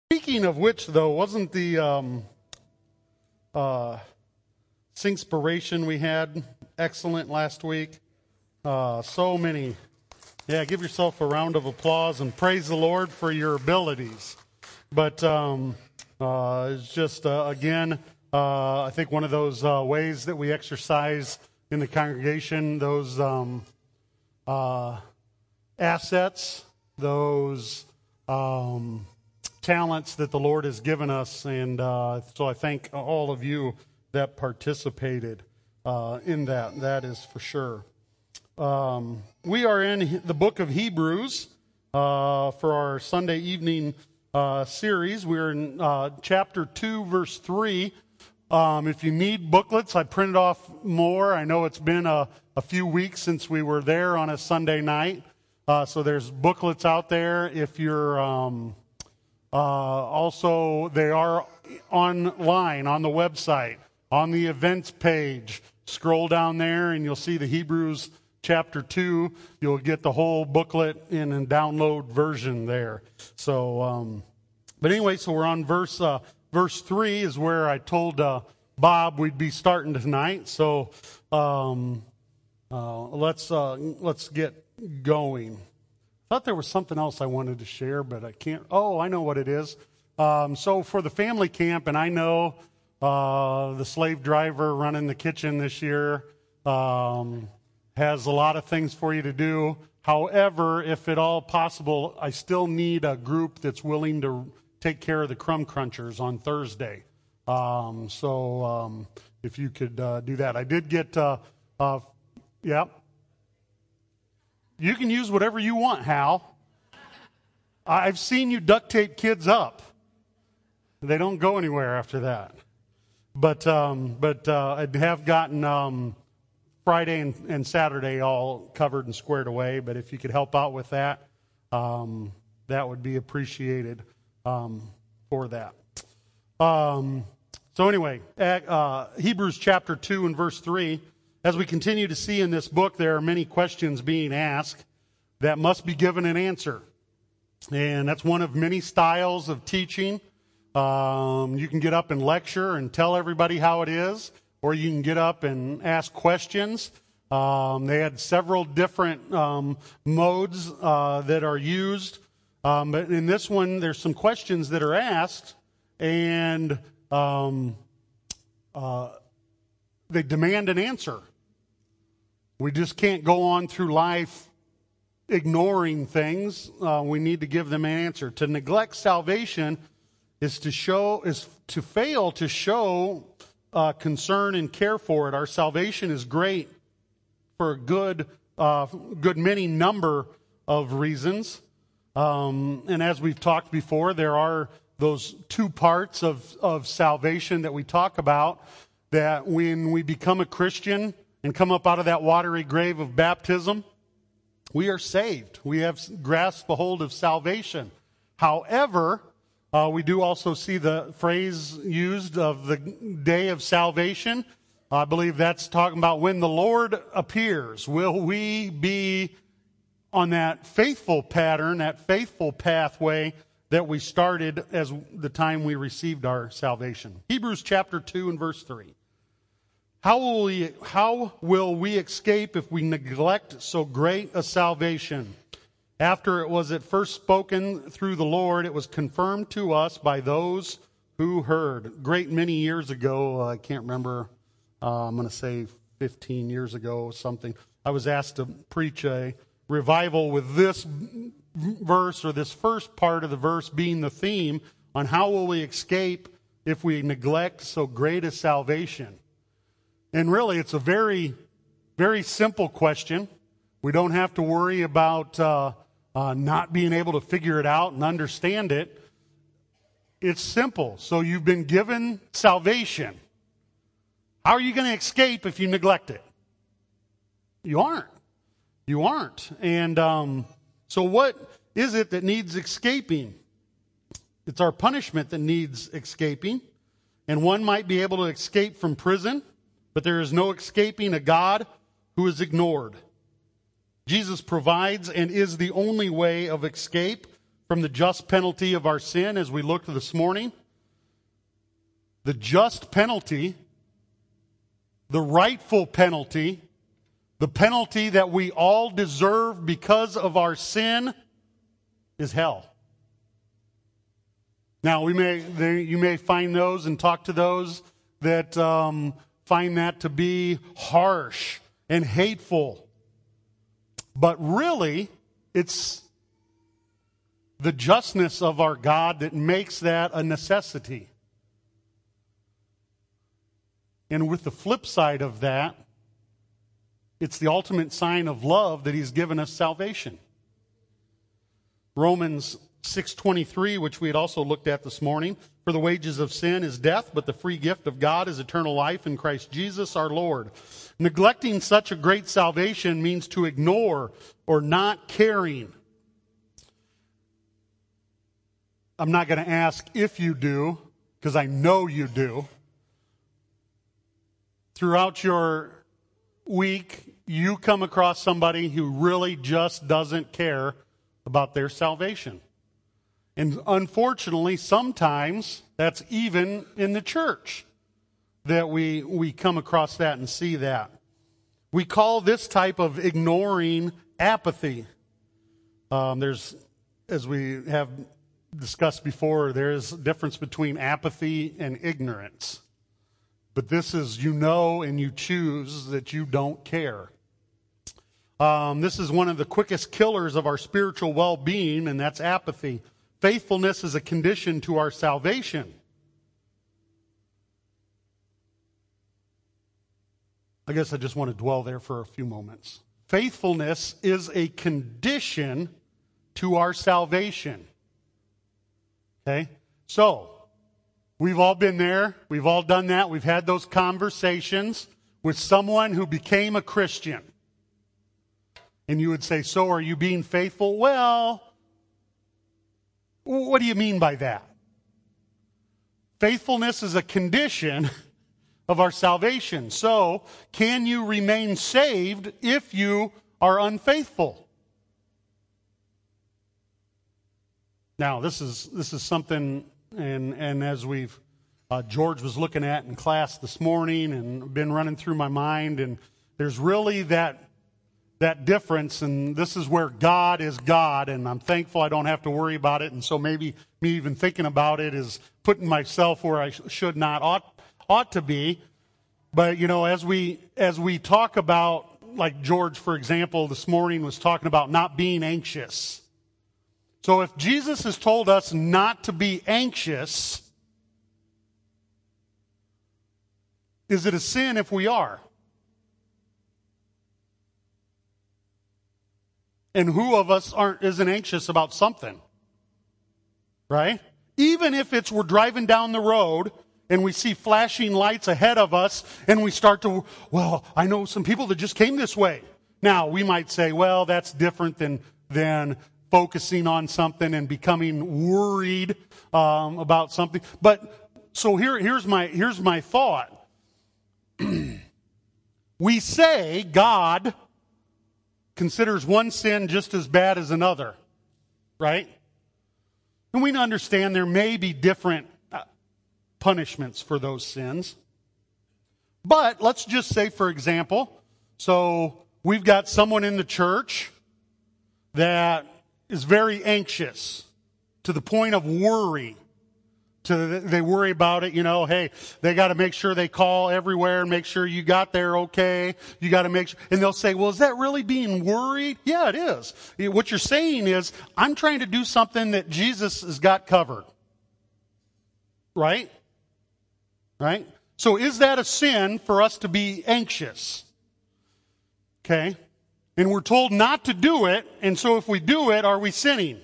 Speaking of which, though, wasn't the Singspiration we had excellent last week? So many. Yeah, give yourself a round of applause and praise the Lord for your abilities. But it's just, again, I think one of those ways that we exercise in the congregation, those assets, those talents that the Lord has given us. And so I thank all of you that participated in that. That is for sure. We are in the book of Hebrews for our Sunday evening series. We're in chapter 2, verse 3. If you need booklets, I printed off more. I know it's been a few weeks since we were there on a Sunday night. So there's booklets out there. If you're also, they are online on the website, on the events page. Scroll down there and you'll see the Hebrews chapter 2. You'll get the whole booklet in a download version there. So, but anyway, so we're on verse 3 is where I told Bob we'd be starting tonight. So let's get going. I thought there was something else I wanted to share, but I can't. Oh, I know what it is. So for the family camp, and I know the slave driver running the kitchen this year has a lot of things for you to do. However, if at all possible, I still need a group that's willing to take care of the crumb crunchers on Thursday. So if you could do that. I did get, yeah. You can use whatever you want, Hal. I've seen you duct tape kids up. They don't go anywhere after that. But I have gotten Friday and Saturday all covered and squared away. But if you could help out with that, that would be appreciated for that. So anyway, Hebrews chapter 2 and verse 3. As we continue to see in this book, there are many questions being asked that must be given an answer. And that's one of many styles of teaching. You can get up and lecture and tell everybody how it is, or you can get up and ask questions. They had several different modes that are used. But in this one, there's some questions that are asked, and they demand an answer. We just can't go on through life ignoring things. We need to give them an answer. To neglect salvation is to fail to show concern and care for it. Our salvation is great for a good many number of reasons. And as we've talked before, there are those two parts of salvation that we talk about, that when we become a Christian and come up out of that watery grave of baptism, we are saved. We have grasped the hold of salvation. However, we do also see the phrase used of the day of salvation. I believe that's talking about when the Lord appears. Will we be on that faithful pattern, that faithful pathway that we started as the time we received our salvation? Hebrews chapter 2 and verse 3. How will we escape if we neglect so great a salvation? After it was at first spoken through the Lord, it was confirmed to us by those who heard. A great many years ago, I can't remember, I'm going to say 15 years ago or something, I was asked to preach a revival with this verse, or this first part of the verse being the theme on how will we escape if we neglect so great a salvation. And really, it's a very, very simple question. We don't have to worry about not being able to figure it out and understand it. It's simple. So you've been given salvation. How are you going to escape if you neglect it? You aren't. You aren't. And so what is it that needs escaping? It's our punishment that needs escaping. And one might be able to escape from prison, but there is no escaping a God who is ignored. Jesus provides and is the only way of escape from the just penalty of our sin as we looked this morning. The just penalty, the rightful penalty, the penalty that we all deserve because of our sin is hell. Now, you may find those and talk to those that find that to be harsh and hateful. But really, it's the justness of our God that makes that a necessity. And with the flip side of that, it's the ultimate sign of love that He's given us salvation. Romans 6:23, which we had also looked at this morning, for the wages of sin is death, but the free gift of God is eternal life in Christ Jesus our Lord. Neglecting such a great salvation means to ignore or not caring. I'm not going to ask if you do, because I know you do. Throughout your week, you come across somebody who really just doesn't care about their salvation. And unfortunately, sometimes that's even in the church that we come across that and see that. We call this type of ignoring apathy. There's, as we have discussed before, there's a difference between apathy and ignorance. But this is, you know, and you choose that you don't care. This is one of the quickest killers of our spiritual well-being, and that's apathy. Faithfulness is a condition to our salvation. I guess I just want to dwell there for a few moments. Faithfulness is a condition to our salvation. Okay? So, we've all been there. We've all done that. We've had those conversations with someone who became a Christian. And you would say, so are you being faithful? Well, what do you mean by that? Faithfulness is a condition of our salvation. So, can you remain saved if you are unfaithful? Now, this is something, and as we've George was looking at in class this morning and been running through my mind, and there's really that difference, and this is where God is God, and I'm thankful I don't have to worry about it, and so maybe me even thinking about it is putting myself where I should not ought to be. But, you know, as we talk about, like George, for example, this morning was talking about not being anxious. So if Jesus has told us not to be anxious, is it a sin if we are? And who of us isn't anxious about something? Right? Even if we're driving down the road and we see flashing lights ahead of us and we start to, well, I know some people that just came this way. Now, we might say, well, that's different than focusing on something and becoming worried about something. But so here's my thought. We say God considers one sin just as bad as another, right? And we understand there may be different punishments for those sins. But let's just say, for example, so we've got someone in the church that is very anxious to the point of worry. They worry about it, hey, they got to make sure they call everywhere and make sure you got there okay. You got to make sure. And they'll say, well, is that really being worried? Yeah, it is. What you're saying is, I'm trying to do something that Jesus has got covered. Right? Right? So is that a sin for us to be anxious? Okay. And we're told not to do it. And so if we do it, are we sinning?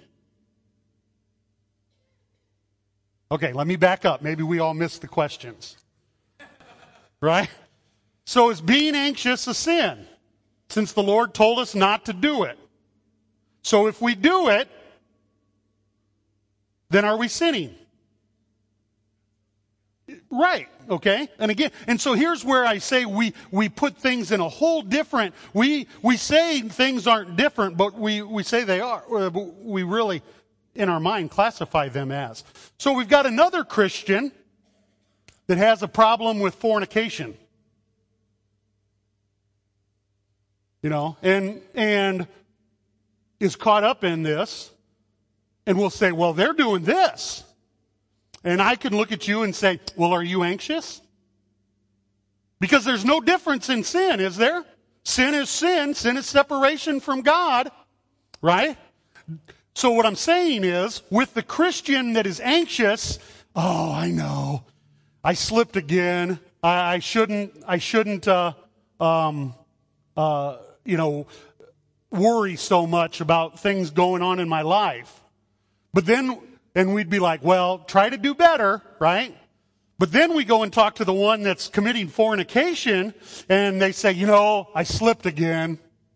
Okay, let me back up. Maybe we all missed the questions. Right? So is being anxious a sin? Since the Lord told us not to do it. So if we do it, then are we sinning? Right, okay? And so here's where I say we put things in a whole different, we say things aren't different, but we say they are. We really, in our mind classify them as. So we've got another Christian that has a problem with fornication. And is caught up in this, and we'll say, well, they're doing this. And I can look at you and say, well, are you anxious? Because there's no difference in sin, is there? Sin is sin. Sin is separation from God, right? So what I'm saying is, with the Christian that is anxious, oh, I know, I slipped again. I shouldn't, worry so much about things going on in my life. But then, and we'd be like, well, try to do better, right? But then we go and talk to the one that's committing fornication, and they say, I slipped again.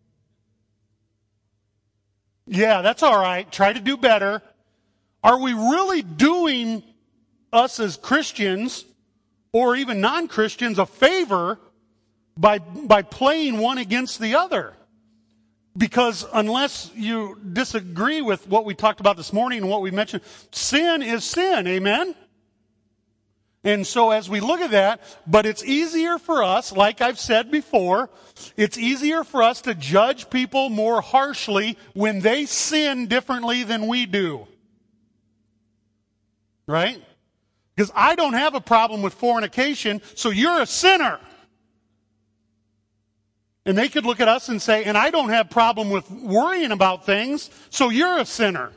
Yeah, that's all right. Try to do better. Are we really doing us as Christians, or even non-Christians, a favor by playing one against the other? Because unless you disagree with what we talked about this morning and what we mentioned, sin is sin, amen? And so as we look at that, but it's easier for us, like I've said before, it's easier for us to judge people more harshly when they sin differently than we do. Right? Because I don't have a problem with fornication, so you're a sinner. And they could look at us and say, and I don't have a problem with worrying about things, so you're a sinner.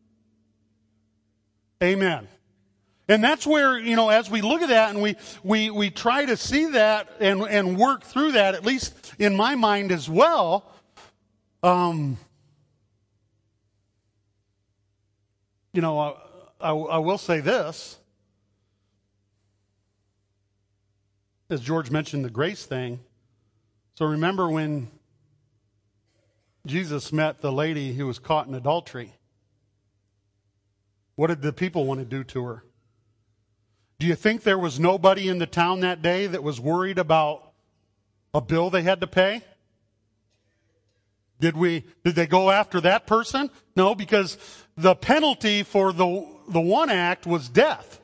Amen. And that's where, as we look at that and we try to see that and work through that, at least in my mind as well, I will say this. As George mentioned the grace thing. So remember when Jesus met the lady who was caught in adultery. What did the people want to do to her? Do you think there was nobody in the town that day that was worried about a bill they had to pay? Did they go after that person? No, because the penalty for the one act was death.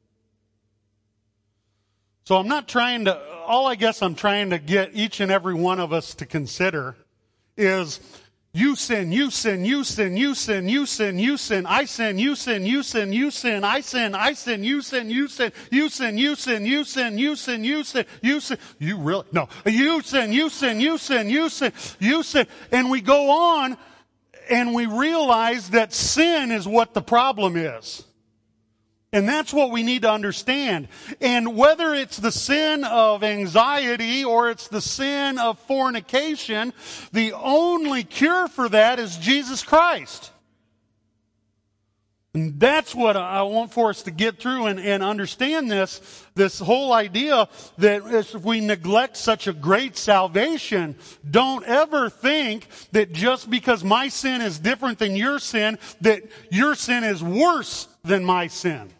So all I guess I'm trying to get each and every one of us to consider is you sin, you sin, you sin, you sin, you sin, you sin, I sin, you sin, you sin, you sin, I sin, you sin, you sin, you sin, you sin, you sin, you sin, you sin, you sin, you really, no, you sin, you sin, you sin, you sin, you sin, and we go on and we realize that sin is what the problem is. And that's what we need to understand. And whether it's the sin of anxiety or it's the sin of fornication, the only cure for that is Jesus Christ. And that's what I want for us to get through and understand this whole idea that if we neglect such a great salvation, don't ever think that just because my sin is different than your sin, that your sin is worse than my sin.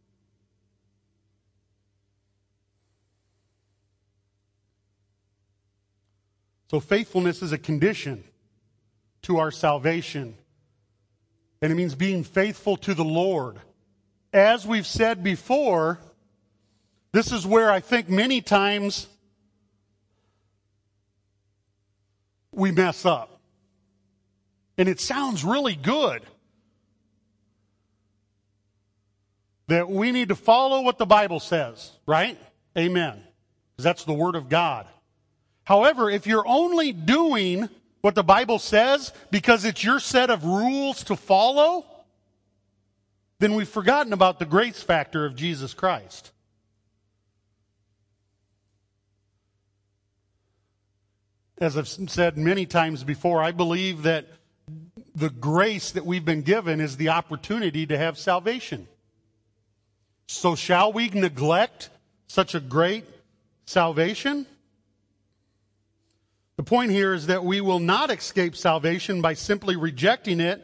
So faithfulness is a condition to our salvation. And it means being faithful to the Lord. As we've said before, this is where I think many times we mess up. And it sounds really good that we need to follow what the Bible says, right? Amen. Because that's the Word of God. However, if you're only doing what the Bible says because it's your set of rules to follow, then we've forgotten about the grace factor of Jesus Christ. As I've said many times before, I believe that the grace that we've been given is the opportunity to have salvation. So shall we neglect such a great salvation? The point here is that we will not escape salvation by simply rejecting it,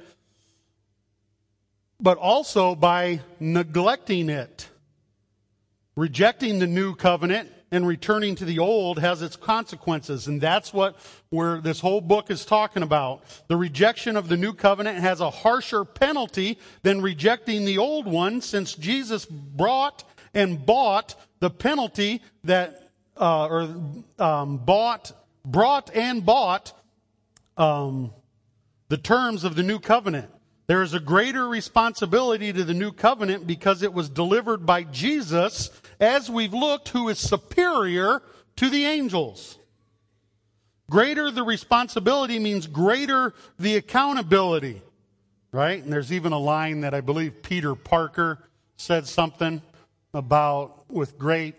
but also by neglecting it. Rejecting the new covenant and returning to the old has its consequences. And that's what this whole book is talking about. The rejection of the new covenant has a harsher penalty than rejecting the old one, since Jesus brought and bought the penalty that, brought and bought the terms of the new covenant. There is a greater responsibility to the new covenant because it was delivered by Jesus, as we've looked, who is superior to the angels. Greater the responsibility means greater the accountability, right? And there's even a line that I believe Peter Parker said something about with great.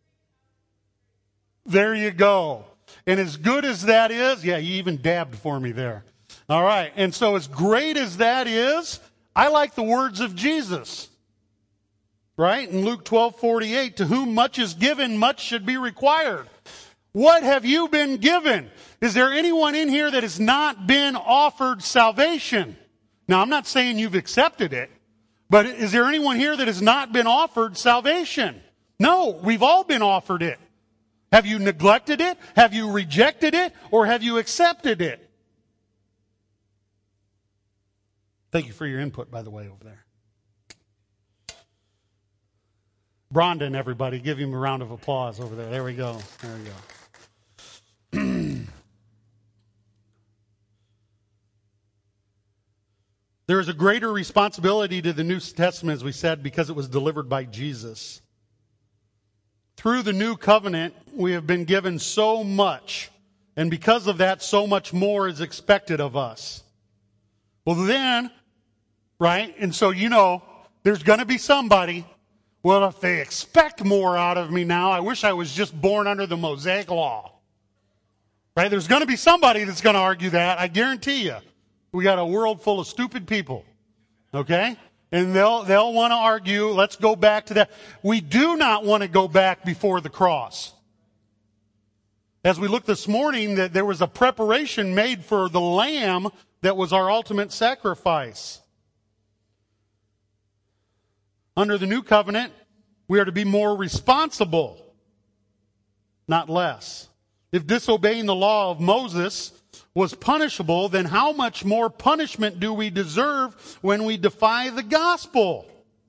There you go. And as good as that is, yeah, you even dabbed for me there. All right, and so as great as that is, I like the words of Jesus. Right? In Luke 12:48, to whom much is given, much should be required. What have you been given? Is there anyone in here that has not been offered salvation? Now, I'm not saying you've accepted it, but is there anyone here that has not been offered salvation? No, we've all been offered it. Have you neglected it? Have you rejected it? Or have you accepted it? Thank you for your input, by the way, over there. Brondon, everybody, give him a round of applause over there. There we go. There we go. There is a greater responsibility to the New Testament, as we said, because it was delivered by Jesus. Through the new covenant, we have been given so much, and because of that, so much more is expected of us. Well then, right, and so there's going to be somebody, well, if they expect more out of me now, I wish I was just born under the Mosaic law. Right, there's going to be somebody that's going to argue that, I guarantee you. We got a world full of stupid people, okay? And they'll want to argue, let's go back to that. We do not want to go back before the cross. As we looked this morning, that there was a preparation made for the Lamb that was our ultimate sacrifice. Under the new covenant, we are to be more responsible, not less. If disobeying the law of Moses was punishable, then how much more punishment do we deserve when we defy the gospel?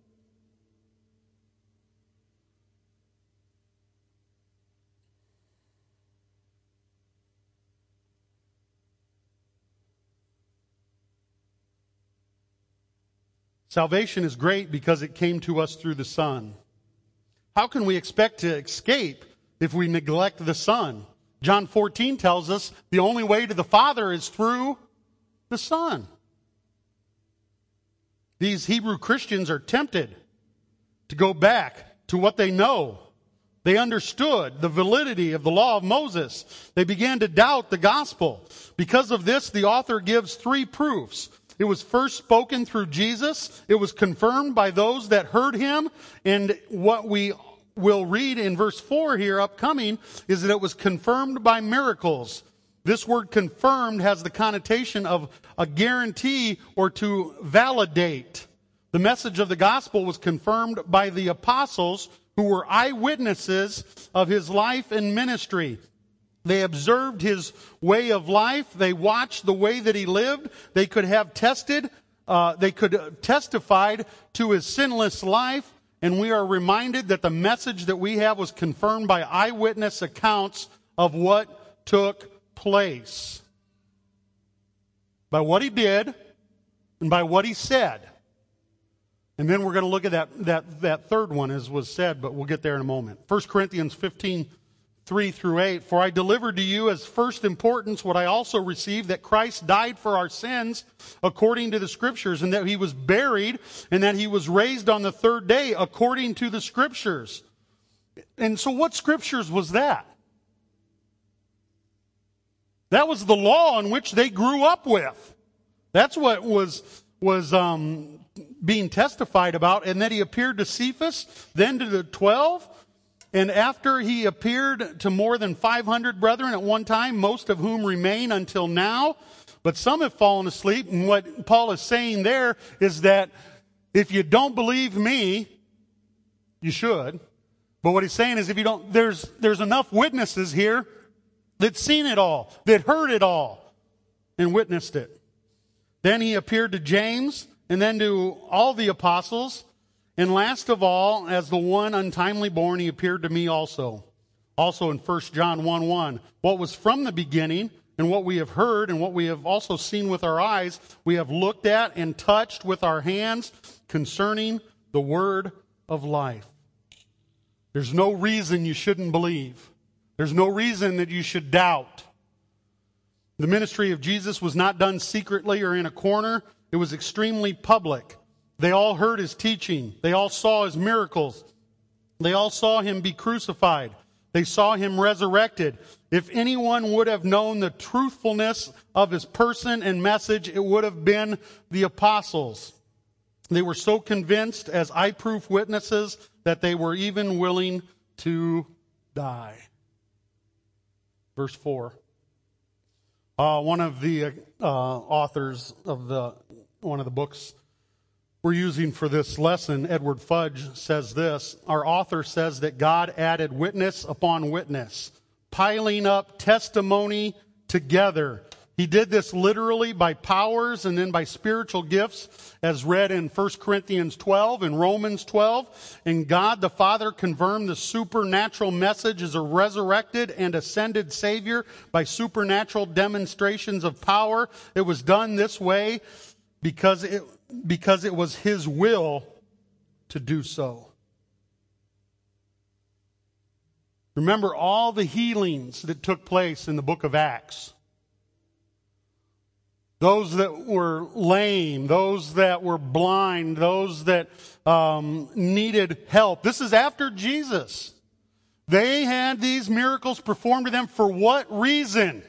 Salvation is great because it came to us through the Son. How can we expect to escape if we neglect the Son? John 14 tells us the only way to the Father is through the Son. These Hebrew Christians are tempted to go back to what they know. They understood the validity of the law of Moses. They began to doubt the gospel. Because of this, the author gives 3 proofs. It was first spoken through Jesus. It was confirmed by those that heard him. And what we will read in verse 4 here upcoming is that it was confirmed by miracles. This word confirmed has the connotation of a guarantee or to validate. The message of the gospel was confirmed by the apostles who were eyewitnesses of his life and ministry. They observed his way of life. They watched the way that he lived. They could have testified to his sinless life. And we are reminded that the message that we have was confirmed by eyewitness accounts of what took place. By what he did and by what he said. And then we're going to look at that third one as was said, but we'll get there in a moment. 1 Corinthians 15:3-8. For I delivered to you as first importance what I also received, that Christ died for our sins according to the Scriptures, and that he was buried, and that he was raised on the third day according to the Scriptures. And so what Scriptures was that? That was the law in which they grew up with. That's what was being testified about. And that he appeared to Cephas, then to the 12. And after he appeared to more than 500 brethren at one time, most of whom remain until now. But some have fallen asleep. And what Paul is saying there is that if you don't believe me, you should. But what he's saying is if you don't, there's enough witnesses here that seen it all, that heard it all, and witnessed it. Then he appeared to James, and then to all the apostles. And last of all, as the one untimely born, he appeared to me also. Also in 1 John 1:1, what was from the beginning, and what we have heard, and what we have also seen with our eyes, we have looked at and touched with our hands concerning the word of life. There's no reason you shouldn't believe. There's no reason that you should doubt. The ministry of Jesus was not done secretly or in a corner. It was extremely public. They all heard his teaching. They all saw his miracles. They all saw him be crucified. They saw him resurrected. If anyone would have known the truthfulness of his person and message, it would have been the apostles. They were so convinced as eye-proof witnesses that they were even willing to die. Verse 4. One of the authors of one of the books we're using for this lesson, Edward Fudge, says this. Our author says that God added witness upon witness, piling up testimony together. He did this literally by powers and then by spiritual gifts, as read in 1 Corinthians 12 and Romans 12. And God the Father confirmed the supernatural message as a resurrected and ascended Savior by supernatural demonstrations of power. It was done this way because it was his will to do so. Remember all the healings that took place in the book of Acts. Those that were lame, those that were blind, those that needed help. This is after Jesus. They had these miracles performed to them for what reason?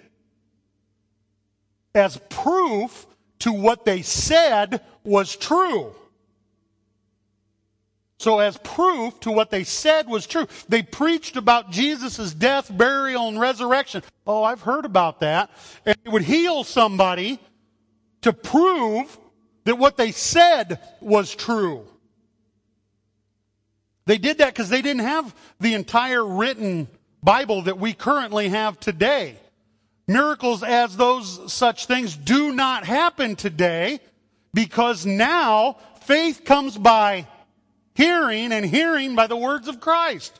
As proof to what they said was true. So as proof to what they said was true. They preached about Jesus' death, burial, and resurrection. Oh, I've heard about that. And they would heal somebody to prove that what they said was true. They did that because they didn't have the entire written Bible that we currently have today. Miracles as those such things do not happen today because now faith comes by hearing and hearing by the words of Christ.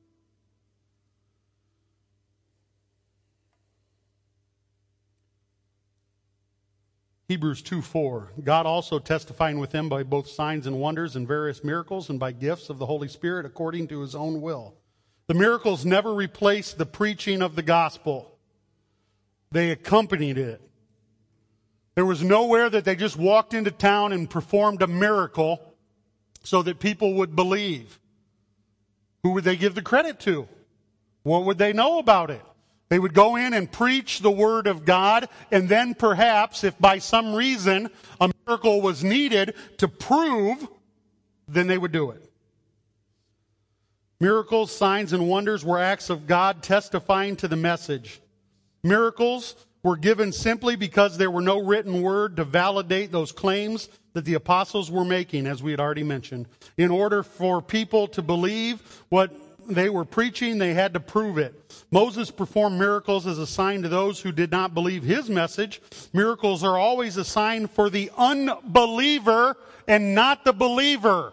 Hebrews 2:4, God also testifying with them by both signs and wonders and various miracles and by gifts of the Holy Spirit according to his own will. The miracles never replaced the preaching of the gospel. They accompanied it. There was nowhere that they just walked into town and performed a miracle so that people would believe. Who would they give the credit to? What would they know about it? They would go in and preach the word of God, and then perhaps, if by some reason a miracle was needed to prove, then they would do it. Miracles, signs, and wonders were acts of God testifying to the message. Miracles were given simply because there were no written word to validate those claims that the apostles were making, as we had already mentioned. In order for people to believe what they were preaching, they had to prove it. Moses performed miracles as a sign to those who did not believe his message. Miracles are always a sign for the unbeliever and not the believer.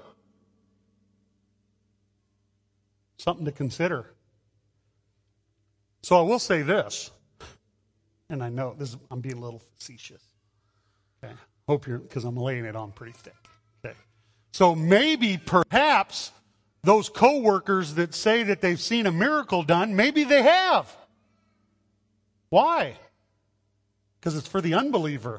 Something to consider. So I will say this, and I know this, I'm being a little facetious. Okay. Hope you're, because I'm laying it on pretty thick. Okay. So maybe, perhaps, those co-workers that say that they've seen a miracle done, maybe they have. Why? Because it's for the unbeliever.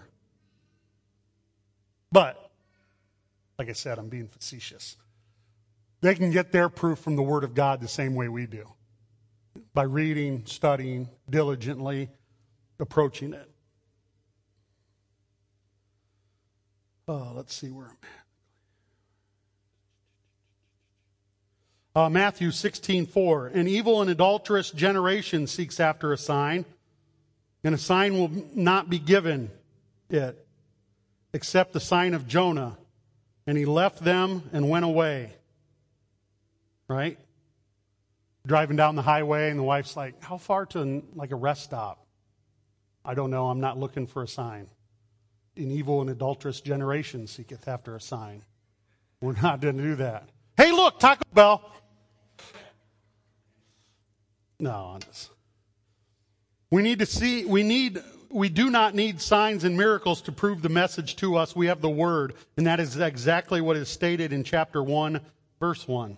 But, like I said, I'm being facetious. They can get their proof from the Word of God the same way we do. By reading, studying, diligently approaching it. Let's see where I'm at. Matthew 16:4. An evil and adulterous generation seeks after a sign, and a sign will not be given it, except the sign of Jonah. And he left them and went away. Right? Driving down the highway, and the wife's like, how far to like a rest stop? I don't know. I'm not looking for a sign. An evil and adulterous generation seeketh after a sign. We're not going to do that. Hey, look, Taco Bell. No, we do not need signs and miracles to prove the message to us. We have the Word, and that is exactly what is stated in chapter 1, verse 1.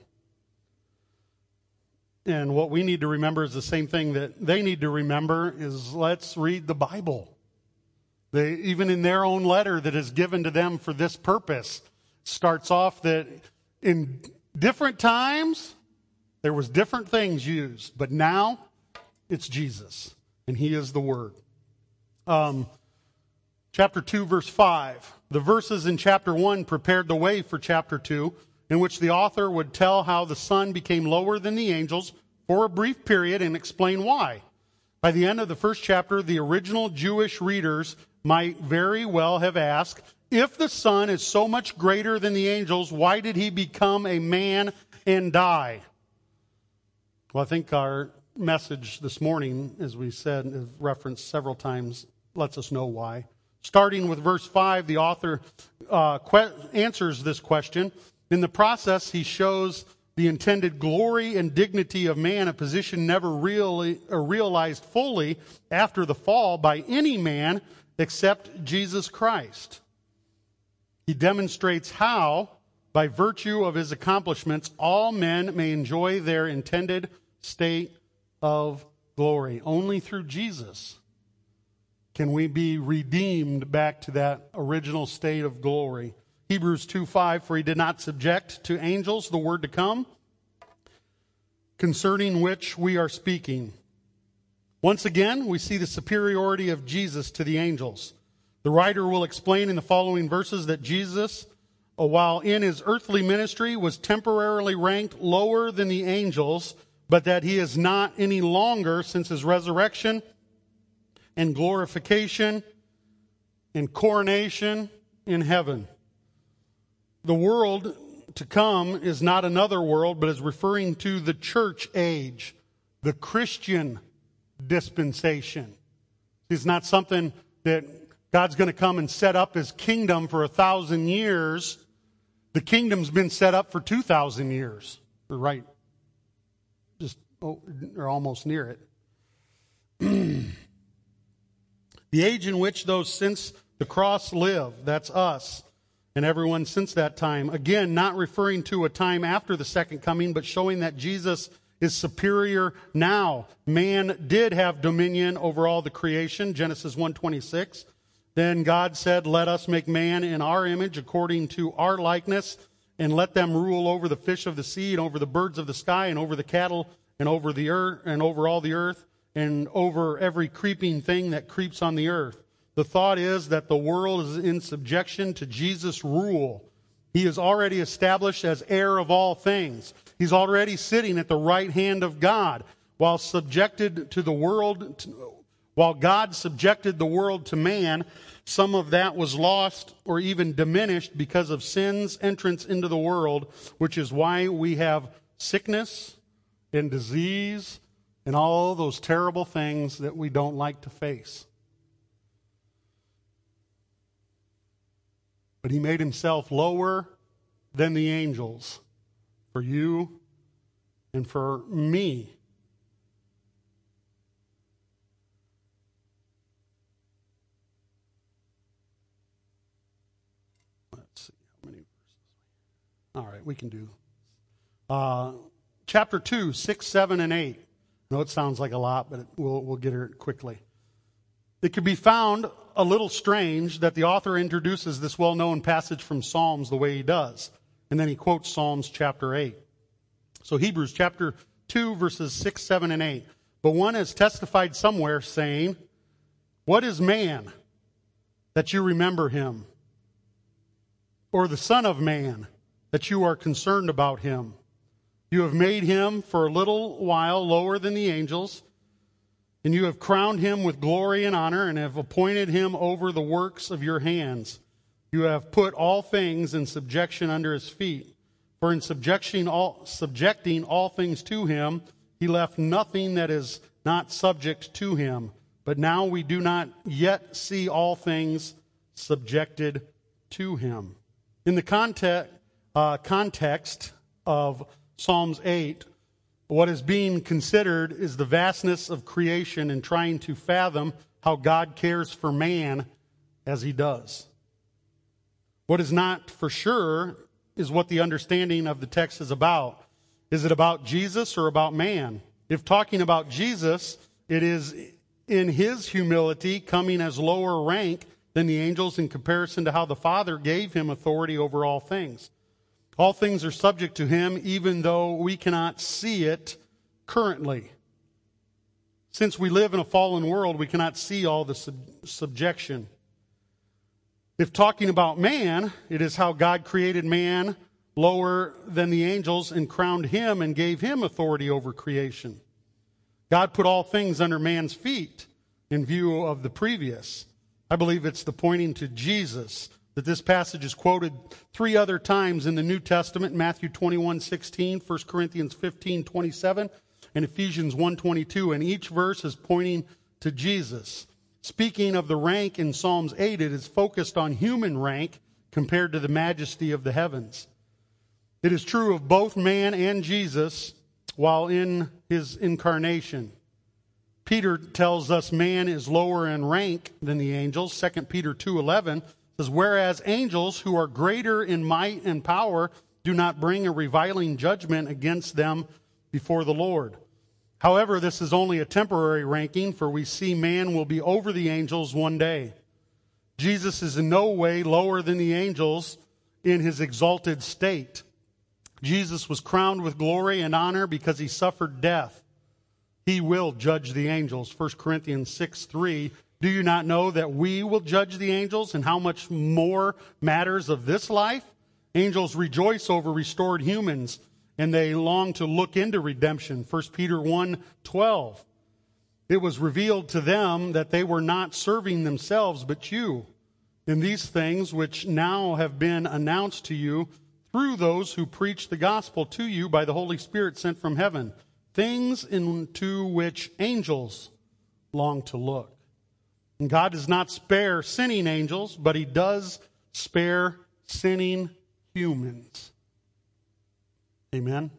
And what we need to remember is the same thing that they need to remember is let's read the Bible. They, even in their own letter that is given to them for this purpose, starts off that in different times there was different things used, but now it's Jesus, and He is the Word. Chapter 2, verse 5. The verses in chapter 1 prepared the way for chapter 2, in which the author would tell how the Son became lower than the angels for a brief period and explain why. By the end of the first chapter, the original Jewish readers might very well have asked, if the Son is so much greater than the angels, why did He become a man and die? Well, I think our message this morning, as we said, is referenced several times, lets us know why. Starting with verse 5, the author answers this question. In the process, he shows the intended glory and dignity of man, a position never really realized fully after the fall by any man except Jesus Christ. He demonstrates how, by virtue of His accomplishments, all men may enjoy their intended state of glory. Only through Jesus can we be redeemed back to that original state of glory. Hebrews 2:5, for He did not subject to angels the word to come, concerning which we are speaking. Once again, we see the superiority of Jesus to the angels. The writer will explain in the following verses that Jesus, while in His earthly ministry, was temporarily ranked lower than the angels, but that He is not any longer since His resurrection and glorification and coronation in heaven. The world to come is not another world, but is referring to the church age, the Christian dispensation. It's not something that God's going to come and set up His kingdom for 1,000 years. The kingdom's been set up for 2,000 years. Right. Or almost near it. The age in which those since the cross live, that's us, and everyone since that time. Again, not referring to a time after the second coming, but showing that Jesus is superior now. Man did have dominion over all the creation, Genesis 1:26. Then God said, let us make man in our image according to our likeness, and let them rule over the fish of the sea, and over the birds of the sky, and over the cattle, and over the earth, and over all the earth, and over every creeping thing that creeps on the earth. The thought is that the world is in subjection to Jesus' rule. He is already established as heir of all things. He's already sitting at the right hand of God. While God subjected the world to man, some of that was lost or even diminished because of sin's entrance into the world, which is why we have sickness and disease and all those terrible things that we don't like to face. But He made Himself lower than the angels for you and for me. Let's see how many verses. All right, we can do. Chapter 2, 6, 7, and 8. I know it sounds like a lot, but we'll get it quickly. It could be found a little strange that the author introduces this well-known passage from Psalms the way he does. And then he quotes Psalms chapter 8. So Hebrews chapter 2, verses 6, 7, and 8. But one has testified somewhere saying, what is man that you remember him? Or the Son of Man that you are concerned about him? You have made him for a little while lower than the angels, and you have crowned him with glory and honor, and have appointed him over the works of your hands. You have put all things in subjection under his feet. For in subjecting all things to him, He left nothing that is not subject to him. But now we do not yet see all things subjected to him. In the context of Psalms 8, what is being considered is the vastness of creation and trying to fathom how God cares for man as he does. What is not for sure is what the understanding of the text is about. Is it about Jesus or about man? If talking about Jesus, it is in his humility coming as lower rank than the angels in comparison to how the Father gave him authority over all things. All things are subject to him, even though we cannot see it currently. Since we live in a fallen world, we cannot see all the subjection. If talking about man, it is how God created man lower than the angels and crowned him and gave him authority over creation. God put all things under man's feet in view of the previous. I believe it's the pointing to Jesus that this passage is quoted 3 other times in the New Testament: Matthew 21:16, 1 Corinthians 15:27, and Ephesians 1:22. And each verse is pointing to Jesus. Speaking of the rank in Psalms 8, it is focused on human rank compared to the majesty of the heavens. It is true of both man and Jesus while in his incarnation. Peter tells us man is lower in rank than the angels. 2 Peter 2:11 says, whereas angels who are greater in might and power do not bring a reviling judgment against them before the Lord. However, this is only a temporary ranking, for we see man will be over the angels one day. Jesus is in no way lower than the angels in his exalted state. Jesus was crowned with glory and honor because he suffered death. He will judge the angels. 1 Corinthians 6:3. Do you not know that we will judge the angels, and how much more matters of this life? Angels rejoice over restored humans, and they long to look into redemption. 1 Peter 1:12. It was revealed to them that they were not serving themselves, but you, in these things which now have been announced to you through those who preach the gospel to you by the Holy Spirit sent from heaven, things into which angels long to look. And God does not spare sinning angels, but he does spare sinning humans. Amen.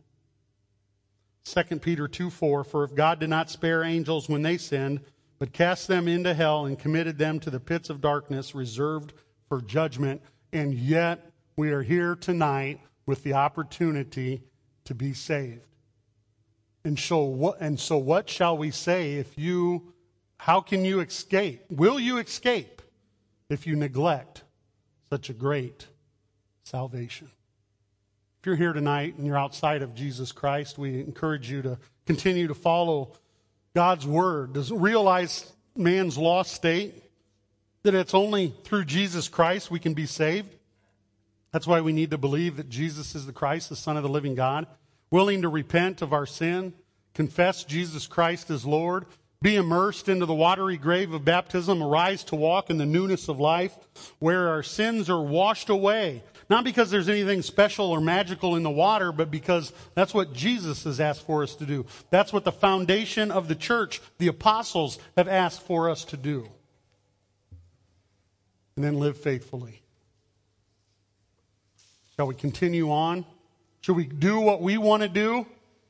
2 Peter 2:4, for if God did not spare angels when they sinned, but cast them into hell and committed them to the pits of darkness reserved for judgment, and yet we are here tonight with the opportunity to be saved. And so what shall we say how can you escape? Will you escape if you neglect such a great salvation? If you're here tonight and you're outside of Jesus Christ, we encourage you to continue to follow God's word. Does realize man's lost state, that it's only through Jesus Christ we can be saved. That's why we need to believe that Jesus is the Christ, the Son of the living God, willing to repent of our sin, confess Jesus Christ as Lord, be immersed into the watery grave of baptism, arise to walk in the newness of life, where our sins are washed away. Not because there's anything special or magical in the water, but because that's what Jesus has asked for us to do. That's what the foundation of the church, the apostles, have asked for us to do. And then live faithfully. Shall we continue on? Should we do what we want to do?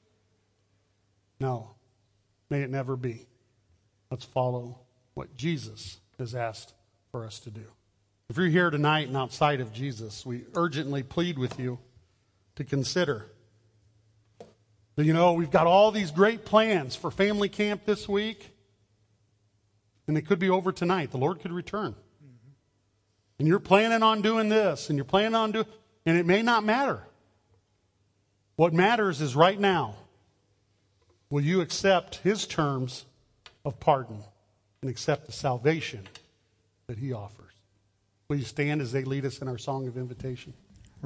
No. May it never be. Let's follow what Jesus has asked for us to do. If you're here tonight and outside of Jesus, we urgently plead with you to consider. We've got all these great plans for family camp this week, and they could be over tonight. The Lord could return. And you're planning on doing this, and you're planning on doing, and it may not matter. What matters is right now, will you accept his terms of pardon and accept the salvation that he offers? Will you stand as they lead us in our song of invitation?